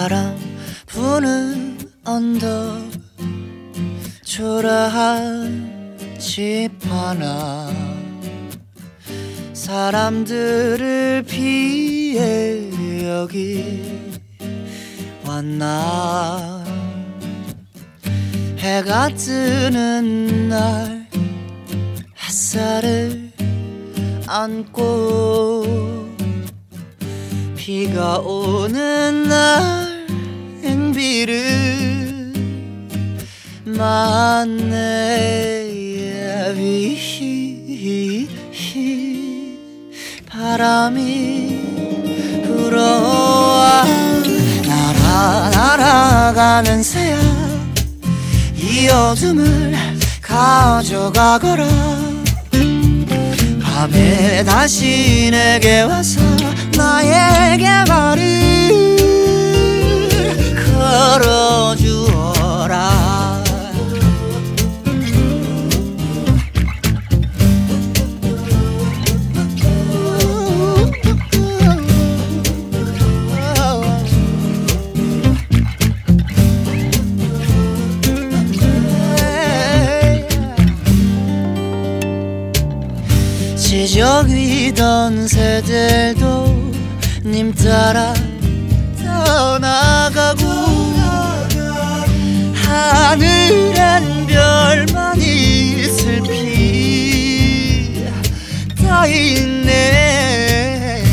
바람 부는 언덕, 초라한 집 하나, 사람들을 피해 여기 왔나. 해가 뜨는 날 햇살을 안고, 비가 오는 날 행비를 맞네. 바람이 불어와 날아가는 새야, 이 어둠을 가져가거라. 밤에 다시 내게 와서 나에게 말을 걸어주어라. 지저귀던 새들도 님 따라 떠나가고, 하늘엔 별만이 슬피 떠있네.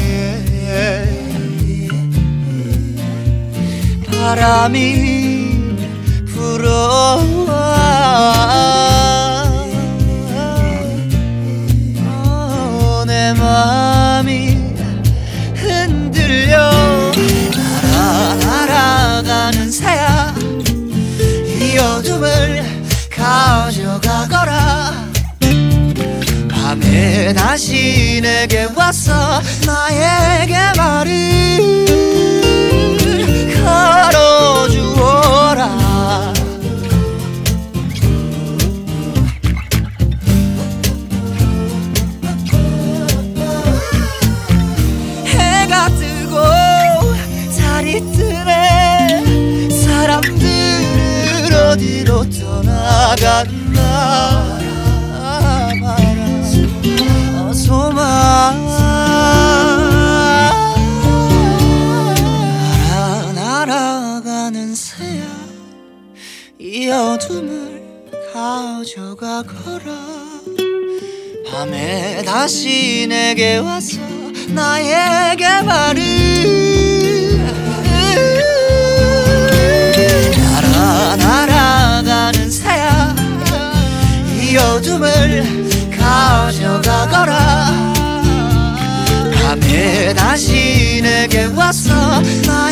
바람이 불어와 내 맘이 흔들려. 날아가는 새야, 이 어둠을 가져가거라. 밤에 다시 내게 와서 나에게 말을 걸어주어라. 달이 뜨네. 사람들은 어디로 떠나갔나. 어서 날아가는 새야, 이 어둠을 가져가거라. 밤에 다시 내게 와서 나에게 말을 날아가는 새야, 이 어둠을 가져가거라. 밤에 다시 내게 와서